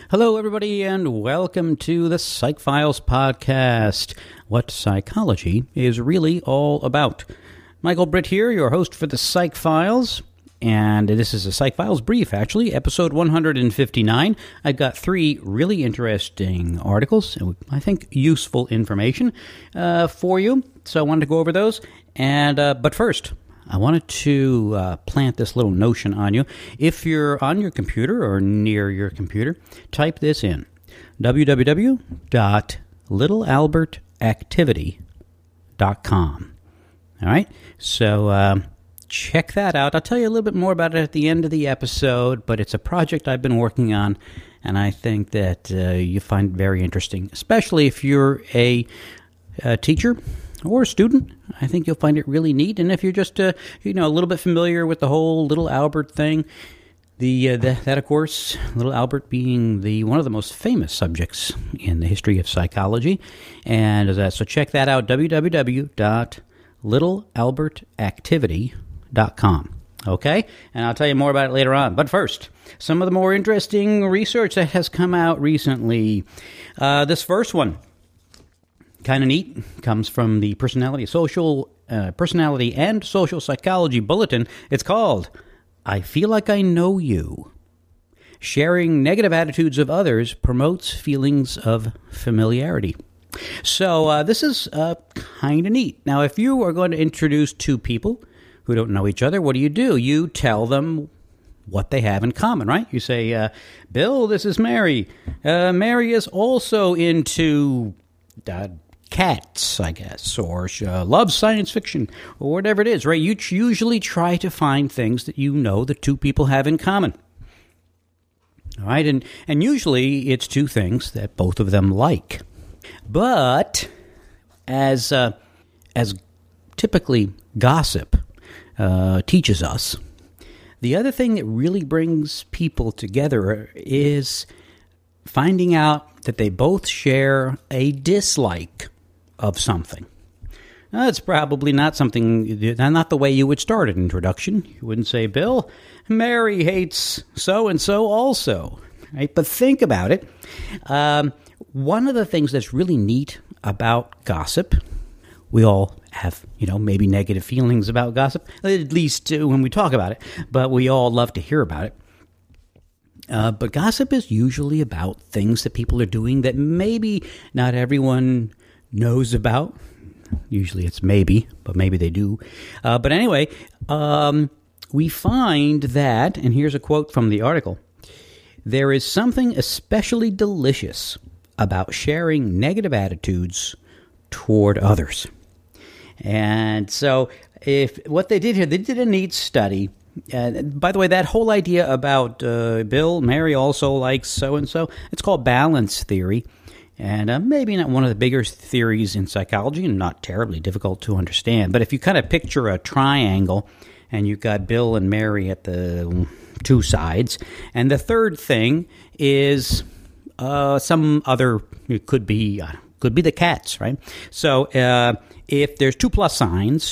Hello, everybody, and welcome to the Psych Files podcast, what psychology is really all about. Michael Britt here, your host for the Psych Files, and this is a Psych Files brief, actually, episode 159. I've got 3 really interesting articles, and I think useful information for you, so I wanted to go over those. But first, I wanted to plant this little notion on you. If you're on your computer or near your computer, type this in, www.littlealbertactivity.com. All right? So check that out. I'll tell you a little bit more about it at the end of the episode, but it's a project I've been working on, and I think that you find it very interesting, especially if you're a teacher or a student. I think you'll find it really neat. And if you're just a little bit familiar with the whole Little Albert thing, that of course, Little Albert being one of the most famous subjects in the history of psychology. And so check that out, www.littlealbertactivity.com. Okay? And I'll tell you more about it later on. But first, some of the more interesting research that has come out recently. This first one, kind of neat, comes from the Personality and Social Psychology Bulletin. It's called, I Feel Like I Know You. Sharing negative attitudes of others promotes feelings of familiarity. So this is kind of neat. Now, if you are going to introduce 2 people who don't know each other, what do? You tell them what they have in common, right? You say, Bill, this is Mary. Mary is also into cats, I guess, or loves science fiction, or whatever it is, right? You usually try to find things that you know the 2 people have in common. All right, and usually it's 2 things that both of them like. But as typically gossip teaches us, the other thing that really brings people together is finding out that they both share a dislike of something. Now, that's probably not the way you would start an introduction. You wouldn't say, Bill, Mary hates so-and-so also. Right? But think about it. One of the things that's really neat about gossip, we all have, maybe negative feelings about gossip, at least when we talk about it, but we all love to hear about it. But gossip is usually about things that people are doing that maybe not everyone knows about. Usually it's maybe, but maybe they do. But anyway, we find that, and here's a quote from the article, there is something especially delicious about sharing negative attitudes toward others. And so what they did here, they did a neat study. By the way, that whole idea about Bill, Mary also likes so-and-so, it's called balance theory. And maybe not one of the bigger theories in psychology and not terribly difficult to understand. But if you kind of picture a triangle and you've got Bill and Mary at the 2 sides, and the third thing is some other, it could be the cats, right? So if there's 2 plus signs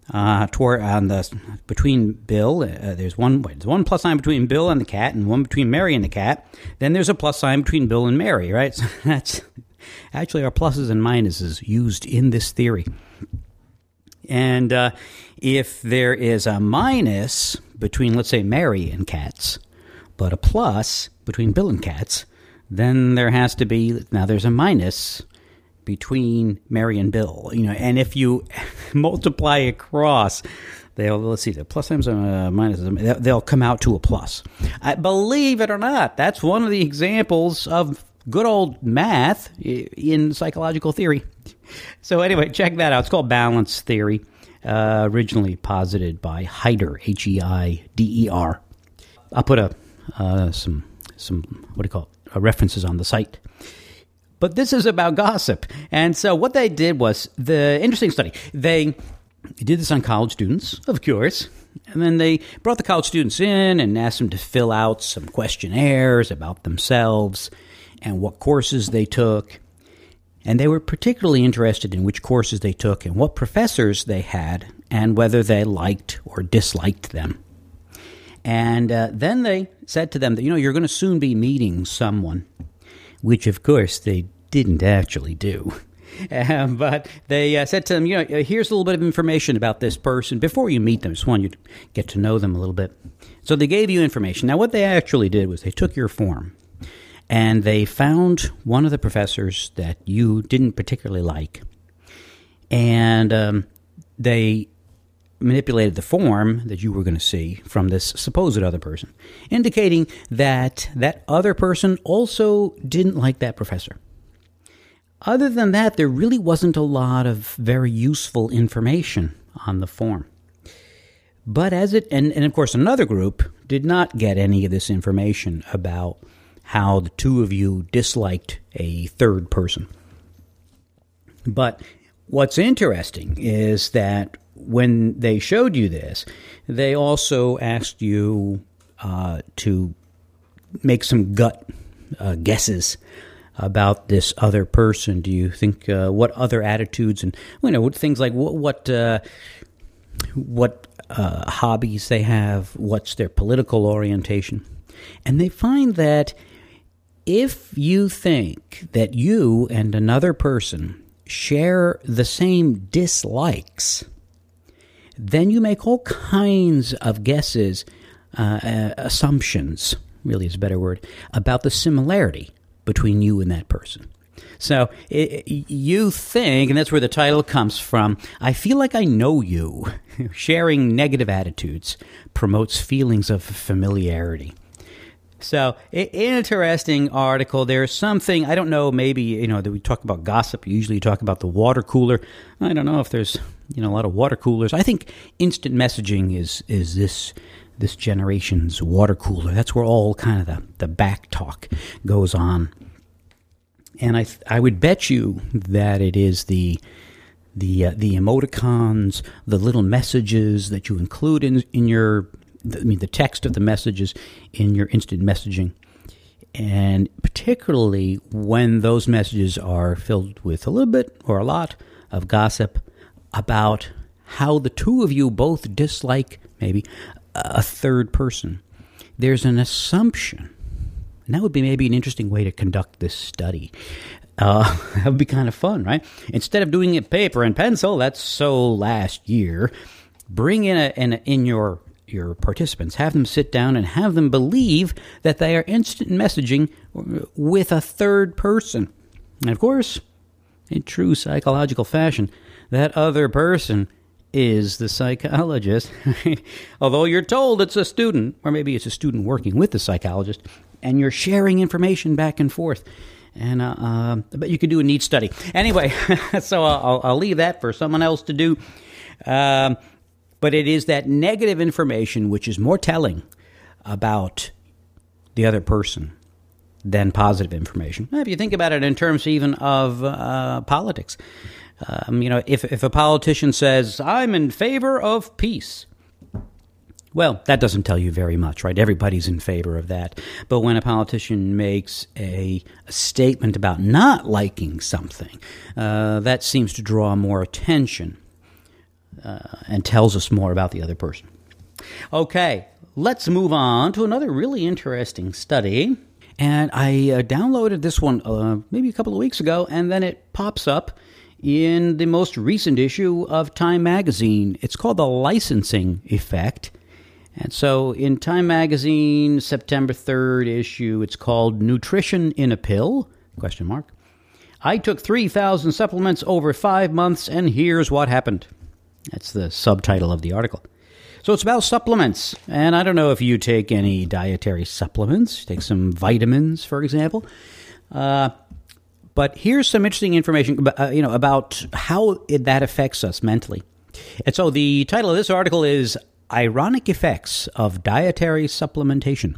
between Bill, there's one plus sign between Bill and the cat, and one between Mary and the cat. Then there's a plus sign between Bill and Mary, right? So that's actually our pluses and minuses used in this theory. And if there is a minus between, let's say, Mary and cats, but a plus between Bill and cats, then there has to be, now there's a minus between Mary and Bill, and if you multiply across, let's see, the plus times minuses, they'll come out to a plus. Believe it or not, that's one of the examples of good old math in psychological theory. So anyway, check that out. It's called balance theory, originally posited by Heider, Heider. I'll put some references on the site. But this is about gossip. And so what they did was, the interesting study, they did this on college students, of course, and then they brought the college students in and asked them to fill out some questionnaires about themselves and what courses they took. And they were particularly interested in which courses they took and what professors they had and whether they liked or disliked them. And then they said to them that, you're going to soon be meeting someone, which, of course, they didn't actually do. But they said to them, here's a little bit of information about this person. Before you meet them, just want you to get to know them a little bit. So they gave you information. Now, what they actually did was they took your form, and they found one of the professors that you didn't particularly like. And they manipulated the form that you were going to see from this supposed other person, indicating that that other person also didn't like that professor. Other than that, there really wasn't a lot of very useful information on the form. But and of course another group did not get any of this information about how the two of you disliked a third person. But what's interesting is that when they showed you this, they also asked you to make some gut guesses about this other person. Do you think what other attitudes and things like what hobbies they have, what's their political orientation? And they find that if you think that you and another person share the same dislikes, then you make all kinds of guesses, assumptions, really is a better word, about the similarity between you and that person. So you think, and that's where the title comes from, I feel like I know you. Sharing negative attitudes promotes feelings of familiarity. So, interesting article. There's something, I don't know, maybe, that we talk about gossip. Usually you talk about the water cooler. I don't know if there's, a lot of water coolers. I think instant messaging is this generation's water cooler. That's where all kind of the back talk goes on. And I would bet you that it is the emoticons, the little messages that you include in your, the text of the messages in your instant messaging. And particularly when those messages are filled with a little bit or a lot of gossip about how the two of you both dislike maybe a third person. There's an assumption, and that would be maybe an interesting way to conduct this study. That would be kind of fun, right? Instead of doing it paper and pencil, that's so last year, bring in your participants, have them sit down and have them believe that they are instant messaging with a third person. And of course, in true psychological fashion, that other person is the psychologist. Although you're told it's a student, or maybe it's a student working with the psychologist, and you're sharing information back and forth. And I bet you could do a neat study. Anyway, so I'll leave that for someone else to do. But it is that negative information which is more telling about the other person than positive information. If you think about it in terms even of politics, if a politician says, I'm in favor of peace, well, that doesn't tell you very much, right? Everybody's in favor of that. But when a politician makes a statement about not liking something, that seems to draw more attention and tells us more about the other person. Okay, let's move on to another really interesting study. And I downloaded this one maybe a couple of weeks ago, and then it pops up in the most recent issue of Time Magazine. It's called The Licensing Effect. And so in Time Magazine, September 3rd issue, it's called Nutrition in a Pill? ? I took 3,000 supplements over 5 months, and here's what happened. That's the subtitle of the article. So it's about supplements. And I don't know if you take any dietary supplements. Take some vitamins, for example. But here's some interesting information about how that affects us mentally. And so the title of this article is Ironic Effects of Dietary Supplementation,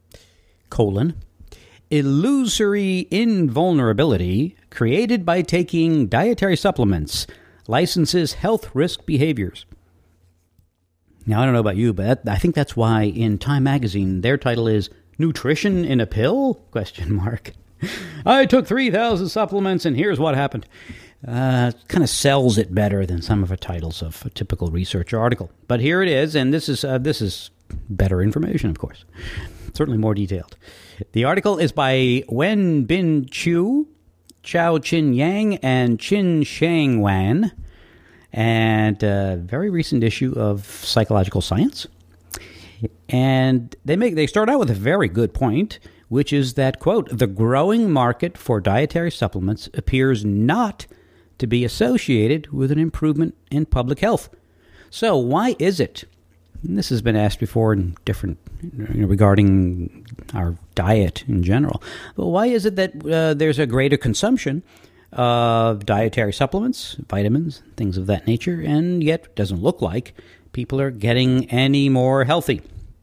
illusory invulnerability created by taking dietary supplements, licenses health risk behaviors. Now, I don't know about you, but I think that's why in Time Magazine, their title is Nutrition in a Pill? ? I took 3,000 supplements, and here's what happened. Kind of sells it better than some of the titles of a typical research article. But here it is, and this is better information, of course. Certainly more detailed. The article is by Wen Bin Chu, Chao Chin Yang, and Qin Shang Wan, and a very recent issue of Psychological Science. And they start out with a very good point, which is that, quote, the growing market for dietary supplements appears not to be associated with an improvement in public health. So why is it? And this has been asked before in different, regarding our diet in general. But why is it that there's a greater consumption of dietary supplements, vitamins, things of that nature, and yet it doesn't look like people are getting any more healthy?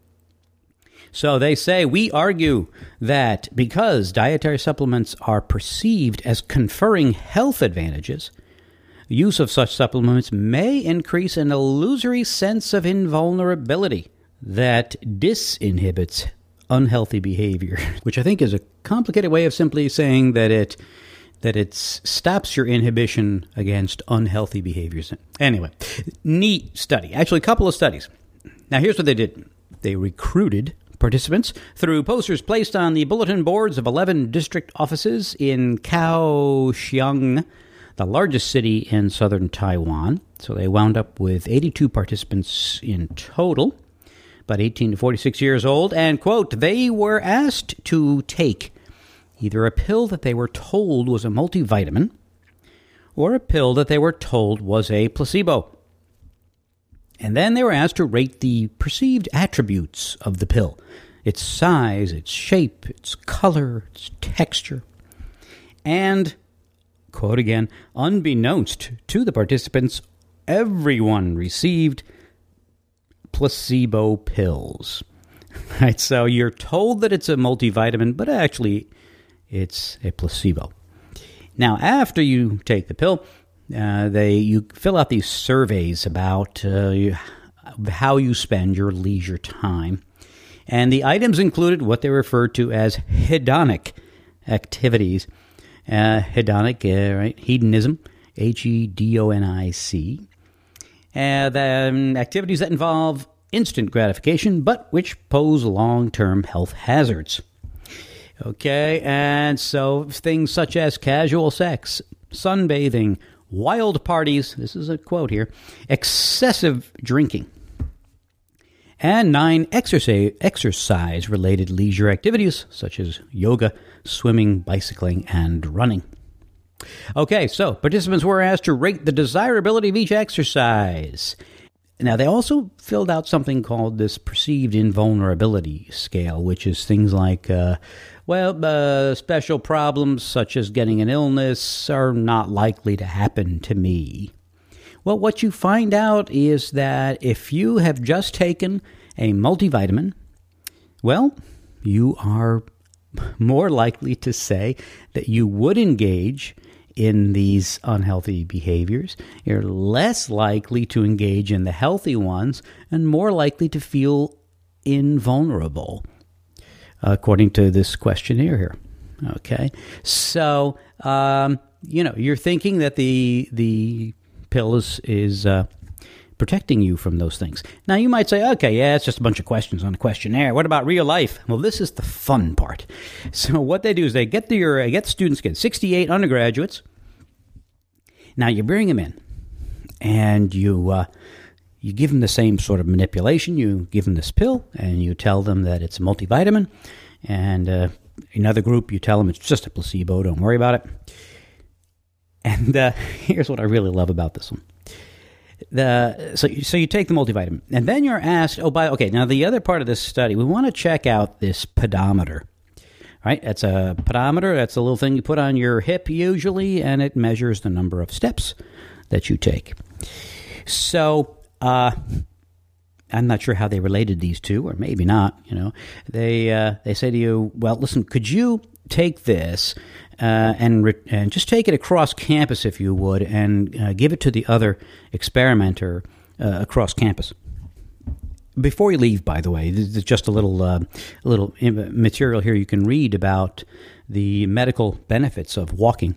So they say, we argue that because dietary supplements are perceived as conferring health advantages, use of such supplements may increase an illusory sense of invulnerability that disinhibits unhealthy behavior, which I think is a complicated way of simply saying that it stops your inhibition against unhealthy behaviors. Anyway, neat study. Actually, a couple of studies. Now, here's what they did. They recruited participants through posters placed on the bulletin boards of 11 district offices in Kaohsiung, the largest city in southern Taiwan. So they wound up with 82 participants in total, about 18 to 46 years old. And, quote, they were asked to take either a pill that they were told was a multivitamin or a pill that they were told was a placebo. And then they were asked to rate the perceived attributes of the pill: its size, its shape, its color, its texture. And, quote again, unbeknownst to the participants, everyone received placebo pills. Right, so you're told that it's a multivitamin, but actually it's a placebo. Now, after you take the pill, you fill out these surveys about how you spend your leisure time. And the items included what they refer to as hedonic activities. Hedonic, right? Hedonism, Hedonic. The activities that involve instant gratification, but which pose long-term health hazards. Okay, and so things such as casual sex, sunbathing, wild parties, this is a quote here, excessive drinking, and 9 exercise-related leisure activities such as yoga, swimming, bicycling, and running. Okay, so participants were asked to rate the desirability of each exercise. Now, they also filled out something called this perceived invulnerability scale, which is things like, special problems such as getting an illness are not likely to happen to me. Well, what you find out is that if you have just taken a multivitamin, well, you are more likely to say that you would engage in these unhealthy behaviors. You're less likely to engage in the healthy ones and more likely to feel invulnerable, according to this questionnaire here. Okay, so you're thinking that the pill is protecting you from those things. Now, you might say, okay, yeah, it's just a bunch of questions on a questionnaire. What about real life? Well, this is the fun part. So what they do is they get students, get 68 undergraduates. Now, you bring them in, and you give them the same sort of manipulation. You give them this pill, and you tell them that it's a multivitamin. And another group, you tell them it's just a placebo. Don't worry about it. And here's what I really love about this one. So you take the multivitamin, and then you're asked, now the other part of this study, we want to check out this pedometer, right? That's a pedometer. That's a little thing you put on your hip usually, and it measures the number of steps that you take. So I'm not sure how they related these two, or maybe not. They say to you, well, listen, could you take this and just take it across campus, if you would, and give it to the other experimenter across campus. Before you leave, by the way, there's just a little material here you can read about the medical benefits of walking.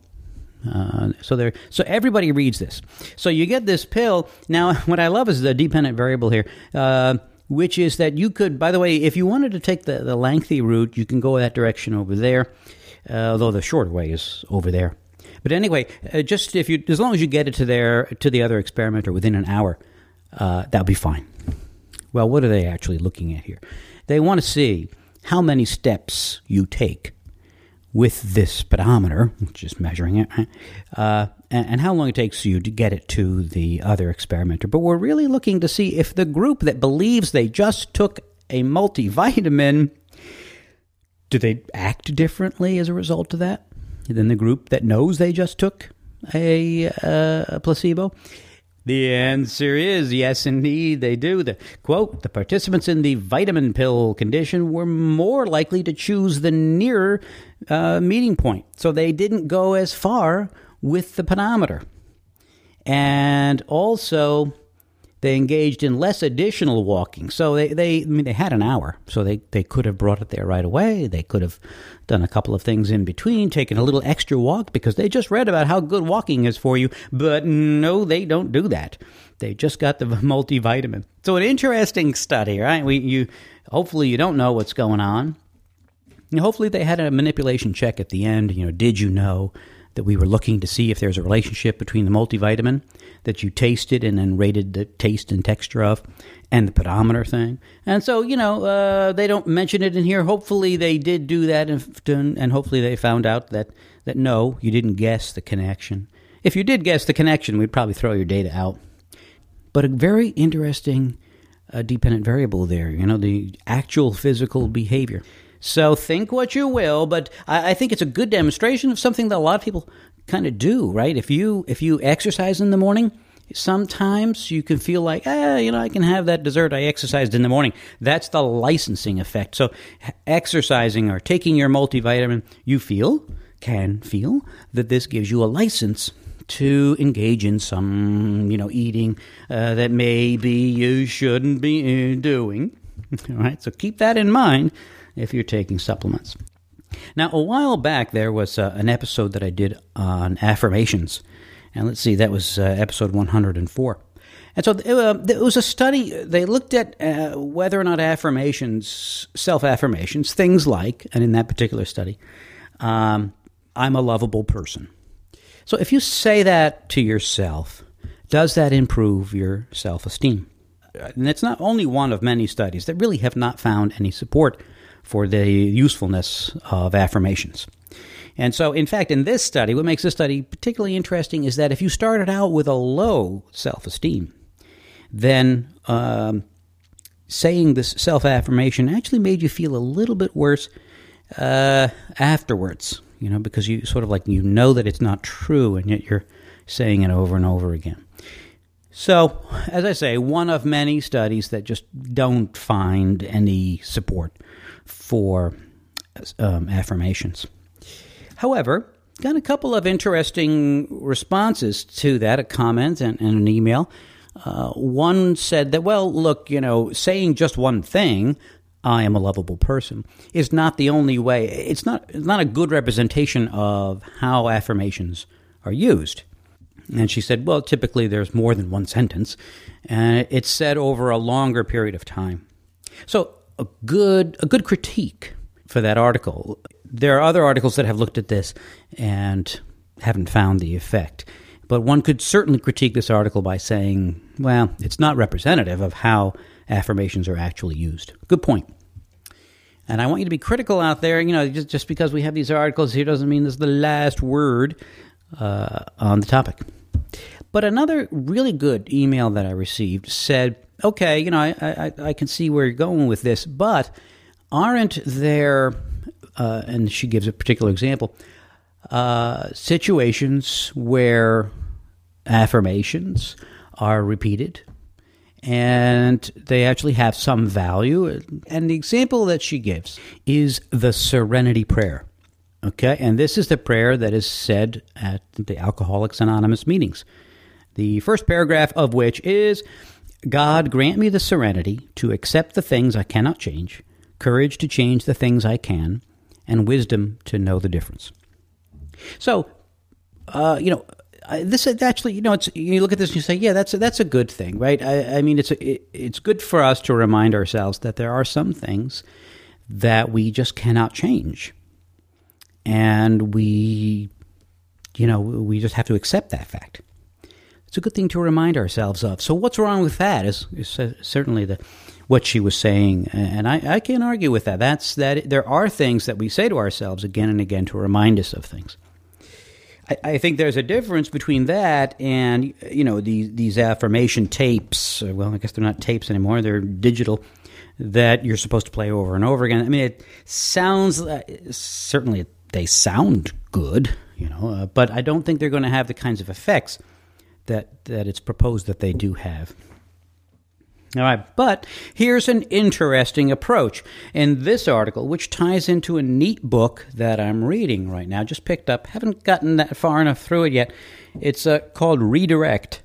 So everybody reads this. So you get this pill. Now, what I love is the dependent variable here. which is that you could, by the way, if you wanted to take the lengthy route, you can go that direction over there, although the shorter way is over there. But anyway, just as long as you get it to the other experimenter within an hour, that'll be fine. Well, what are they actually looking at here? They want to see how many steps you take with this pedometer, which is measuring it, and how long it takes you to get it to the other experimenter. But we're really looking to see if the group that believes they just took a multivitamin, do they act differently as a result of that than the group that knows they just took a placebo? The answer is yes, indeed, they do. Quote, the participants in the vitamin pill condition were more likely to choose the nearer meeting point. So they didn't go as far with the pedometer. And also, they engaged in less additional walking. So they had an hour, so they could have brought it there right away. They could have done a couple of things in between, taken a little extra walk because they just read about how good walking is for you. But no, they don't do that. They just got the multivitamin. So an interesting study, right? Hopefully you don't know what's going on. Hopefully they had a manipulation check at the end. Did you know that we were looking to see if there's a relationship between the multivitamin that you tasted and then rated the taste and texture of and the pedometer thing. And so, they don't mention it in here. Hopefully they did do that, and hopefully they found out that no, you didn't guess the connection. If you did guess the connection, we'd probably throw your data out. But a very interesting dependent variable there, the actual physical behavior. So think what you will, but I think it's a good demonstration of something that a lot of people kind of do, right? If you exercise in the morning, sometimes you can feel like, I can have that dessert I exercised in the morning. That's the licensing effect. So exercising or taking your multivitamin, you can feel that this gives you a license to engage in some, eating that maybe you shouldn't be doing. All right, so keep that in mind if you're taking supplements. Now, a while back, there was an episode that I did on affirmations. And let's see, that was episode 104. And so it was a study. They looked at whether or not affirmations, self-affirmations, things like, and in that particular study, I'm a lovable person. So if you say that to yourself, does that improve your self-esteem? And it's not only one of many studies that really have not found any support for the usefulness of affirmations. And so, in fact, in this study, what makes this study particularly interesting is that if you started out with a low self-esteem, then saying this self-affirmation actually made you feel a little bit worse afterwards, because you sort of that it's not true, and yet you're saying it over and over again. So, as I say, one of many studies that just don't find any support for affirmations. However, got a couple of interesting responses to that, a comment and an email. One said that, well, look, saying just one thing, I am a lovable person, is not the only way. It's not a good representation of how affirmations are used. And she said, well, typically there's more than one sentence, and it's said over a longer period of time. So a good critique for that article. There are other articles that have looked at this and haven't found the effect. But one could certainly critique this article by saying, well, it's not representative of how affirmations are actually used. Good point. And I want you to be critical out there. Just because we have these articles here doesn't mean this is the last word on the topic. But another really good email that I received said, okay, I can see where you're going with this, but aren't there, and she gives a particular example, situations where affirmations are repeated and they actually have some value? And the example that she gives is the Serenity Prayer. Okay, and this is the prayer that is said at the Alcoholics Anonymous meetings. The first paragraph of which is, God, grant me the serenity to accept the things I cannot change, courage to change the things I can, and wisdom to know the difference. So, this is actually, you look at this and you say, yeah, that's a good thing, right? I mean, it's good for us to remind ourselves that there are some things that we just cannot change, and we just have to accept that fact. It's a good thing to remind ourselves of. So what's wrong with that is certainly what she was saying, and I can't argue with that. That's that there are things that we say to ourselves again and again to remind us of things. I think there's a difference between that and, these affirmation tapes. Well, I guess they're not tapes anymore. They're digital that you're supposed to play over and over again. I mean, it sounds, certainly they sound good, but I don't think they're going to have the kinds of effects that it's proposed that they do have. All right, but here's an interesting approach in this article, which ties into a neat book that I'm reading right now. Just picked up, haven't gotten that far enough through it yet. It's called Redirect,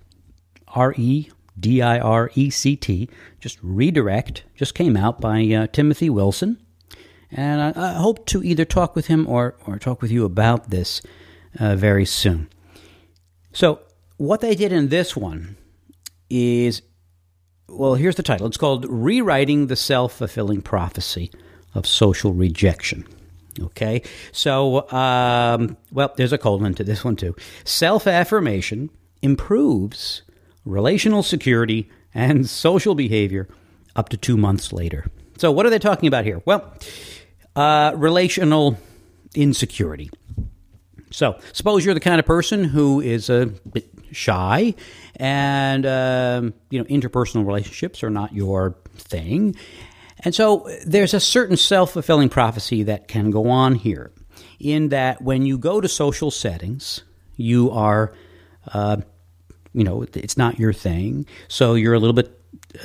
Redirect, just Redirect. Just came out by Timothy Wilson, and I hope to either talk with him or talk with you about this very soon. So what they did in this one is, well, here's the title. It's called Rewriting the Self-Fulfilling Prophecy of Social Rejection. Okay? So, there's a colon to this one too. Self-affirmation improves relational security and social behavior up to 2 months later. So what are they talking about here? Well, relational insecurity. So suppose you're the kind of person who is a bit shy and, interpersonal relationships are not your thing. And so there's a certain self-fulfilling prophecy that can go on here in that when you go to social settings, you are, it's not your thing. So you're a little bit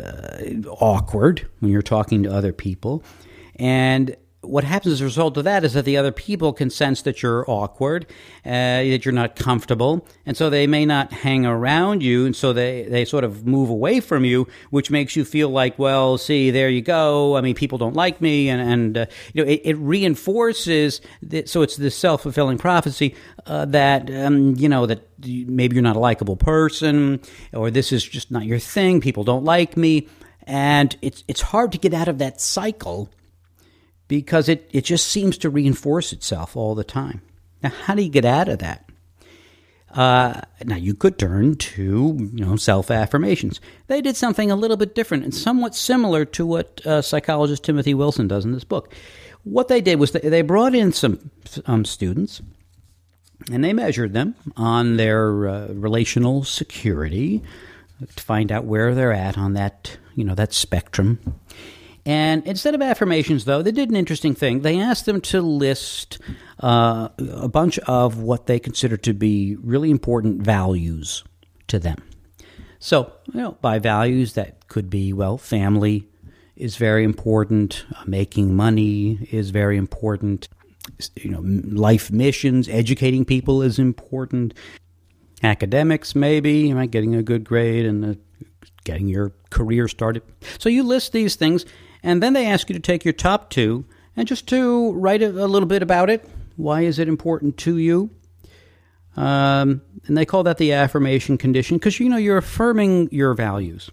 awkward when you're talking to other people. And what happens as a result of that is that the other people can sense that you're awkward, that you're not comfortable, and so they may not hang around you, and so they sort of move away from you, which makes you feel like, well, see, there you go. I mean, people don't like me, and it reinforces that. So it's this self-fulfilling prophecy that that maybe you're not a likable person, or this is just not your thing. People don't like me, and it's hard to get out of that cycle, because it just seems to reinforce itself all the time. Now, how do you get out of that? Now, you could turn to self-affirmations. They did something a little bit different and somewhat similar to what psychologist Timothy Wilson does in this book. What they did was they brought in some students, and they measured them on their relational security to find out where they're at on that spectrum. And instead of affirmations, though, they did an interesting thing. They asked them to list a bunch of what they consider to be really important values to them. So, by values, that could be, family is very important, making money is very important, life missions, educating people is important, academics maybe, getting a good grade and getting your career started. So you list these things. And then they ask you to take your top two and just to write a little bit about it. Why is it important to you? And they call that the affirmation condition because, you're affirming your values.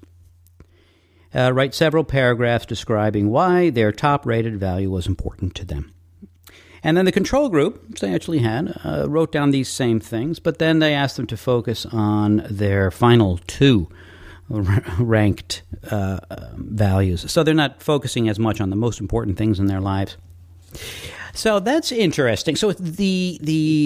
Write several paragraphs describing why their top-rated value was important to them. And then the control group, which they actually had, wrote down these same things, but then they asked them to focus on their final two ranked values. So they're not focusing as much on the most important things in their lives. So that's interesting. So the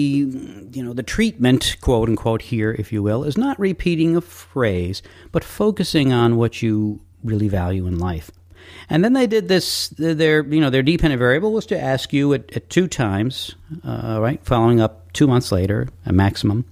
treatment, quote unquote, here, if you will, is not repeating a phrase, but focusing on what you really value in life. And then they did this. Their dependent variable was to ask you at 2 times, following up 2 months later, a maximum.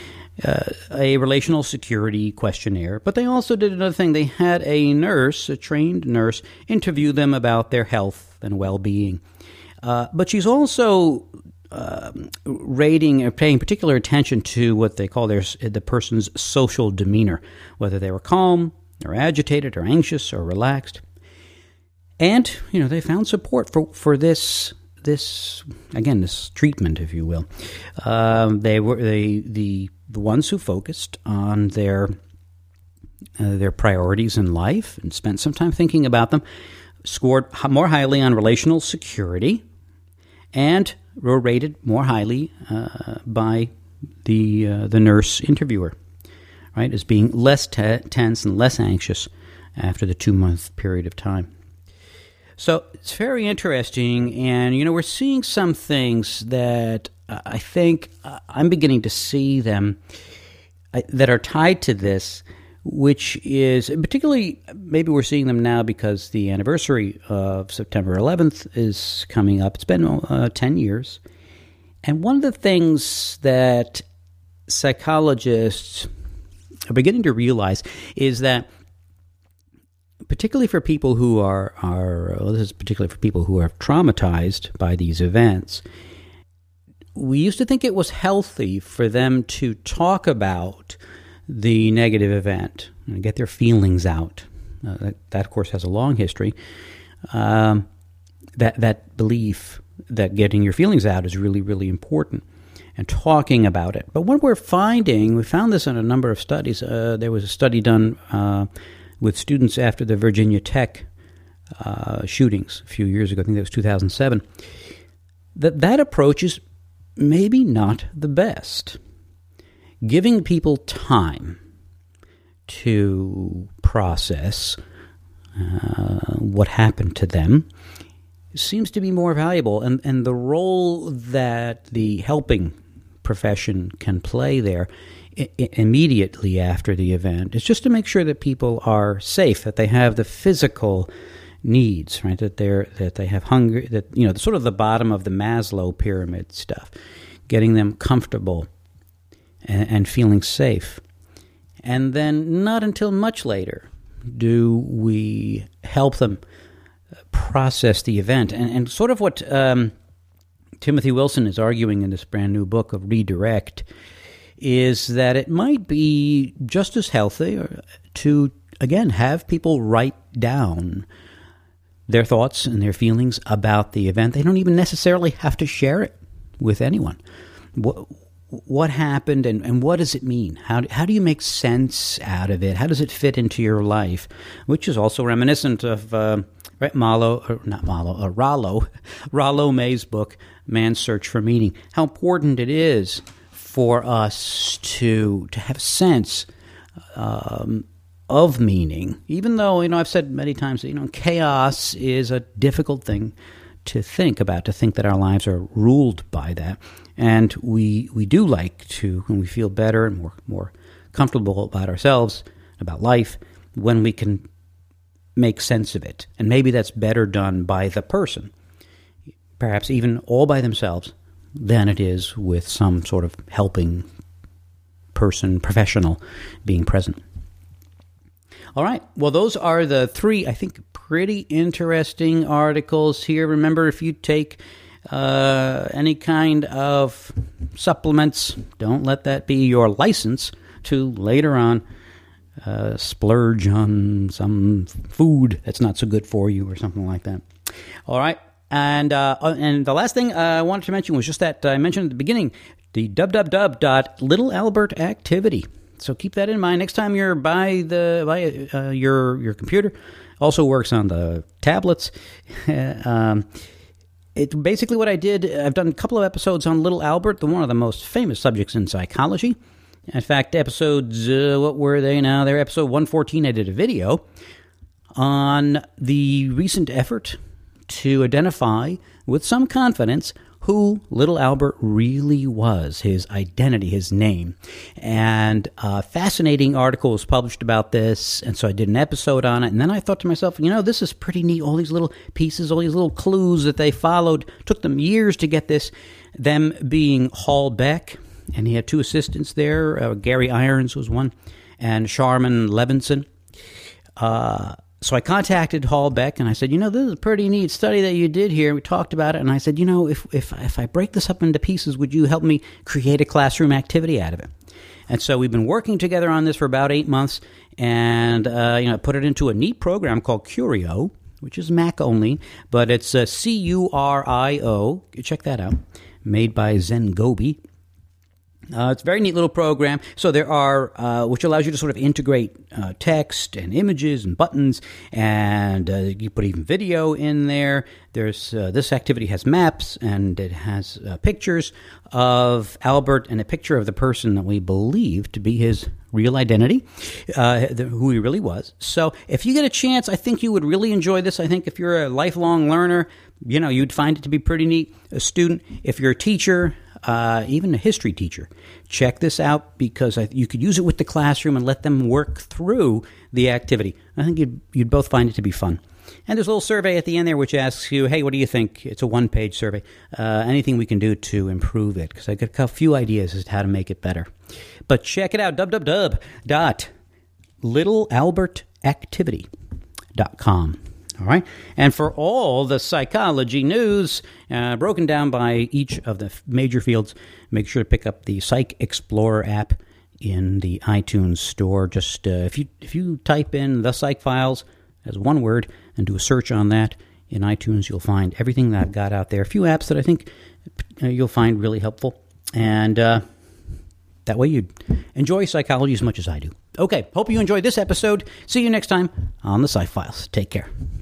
A relational security questionnaire, but they also did another thing. They had a trained nurse, interview them about their health and well-being. But she's also rating or paying particular attention to what they call the person's social demeanor, whether they were calm or agitated or anxious or relaxed. And, they found support for this this treatment, if you will. They were the ones who focused on their priorities in life and spent some time thinking about them, scored more highly on relational security, and were rated more highly by the nurse interviewer, right, as being less tense and less anxious after the 2-month period of time. So it's very interesting, and we're seeing some things that I think I'm beginning to see them that are tied to this, which is particularly, maybe we're seeing them now because the anniversary of September 11th is coming up. It's been 10 years. And one of the things that psychologists are beginning to realize is that, particularly for people who are traumatized by these events, we used to think it was healthy for them to talk about the negative event and get their feelings out. That, of course, has a long history. That belief that getting your feelings out is really, really important, and talking about it. But what we found this in a number of studies. There was a study done with students after the Virginia Tech shootings a few years ago. I think that was 2007. That approach is maybe not the best. Giving people time to process what happened to them seems to be more valuable. And the role that the helping profession can play there immediately after the event is just to make sure that people are safe, that they have the physical needs, right? That they have hunger, that sort of the bottom of the Maslow pyramid stuff, getting them comfortable and feeling safe. And then not until much later do we help them process the event. And sort of what Timothy Wilson is arguing in this brand new book of Redirect is that it might be just as healthy to, again, have people write down their thoughts and their feelings about the event. They don't even necessarily have to share it with anyone. What happened and what does it mean? How do you make sense out of it? How does it fit into your life? Which is also reminiscent of Rollo May's book, Man's Search for Meaning. How important it is for us to have a sense of meaning, even though, I've said many times that, chaos is a difficult thing to think that our lives are ruled by that. And we do like to, when we feel better and more comfortable about ourselves, about life, when we can make sense of it. And maybe that's better done by the person, perhaps even all by themselves, than it is with some sort of helping person, professional, being present. All right. Well, those are the 3, I think, pretty interesting articles here. Remember, if you take any kind of supplements, don't let that be your license to later on splurge on some food that's not so good for you or something like that. All right. And the last thing I wanted to mention was just that I mentioned at the beginning, the www.littlealbertactivity. So keep that in mind next time you're by your computer. Also works on the tablets. It's basically what I did. I've done a couple of episodes on Little Albert, one of the most famous subjects in psychology. In fact, episodes, what were they now? They're episode 114. I did a video on the recent effort to identify with some confidence who Little Albert really was, his identity, his name. And a fascinating article was published about this, and so I did an episode on it. And then I thought to myself, this is pretty neat, all these little pieces, all these little clues that they followed. Took them years to get this, them being Hall Beck, and he had 2 assistants there. Gary Irons was one, and Sharman Levinson. So I contacted Hall Beck, and I said, this is a pretty neat study that you did here. We talked about it, and I said, if I break this up into pieces, would you help me create a classroom activity out of it? And so we've been working together on this for about 8 months, and put it into a neat program called Curio, which is Mac only, but it's Curio. Check that out. Made by Zengobi. It's a very neat little program. So there are, which allows you to sort of integrate text and images and buttons, and you put even video in there. There's this activity has maps, and it has pictures of Albert and a picture of the person that we believe to be his real identity, who he really was. So if you get a chance, I think you would really enjoy this. I think if you're a lifelong learner, you'd find it to be pretty neat. A student, if you're a teacher, even a history teacher, check this out because you could use it with the classroom and let them work through the activity. I think you'd both find it to be fun. And there's a little survey at the end there which asks you, hey, what do you think? It's a one-page survey. Anything we can do to improve it? Because I got a few ideas as to how to make it better. But check it out, www.littlealbertactivity.com. All right. And for all the psychology news broken down by each of the major fields, make sure to pick up the Psych Explorer app in the iTunes store. Just if you type in the Psych Files as one word and do a search on that in iTunes, you'll find everything that I've got out there. A few apps that I think you'll find really helpful. And that way you'd enjoy psychology as much as I do. Okay. Hope you enjoyed this episode. See you next time on the Psych Files. Take care.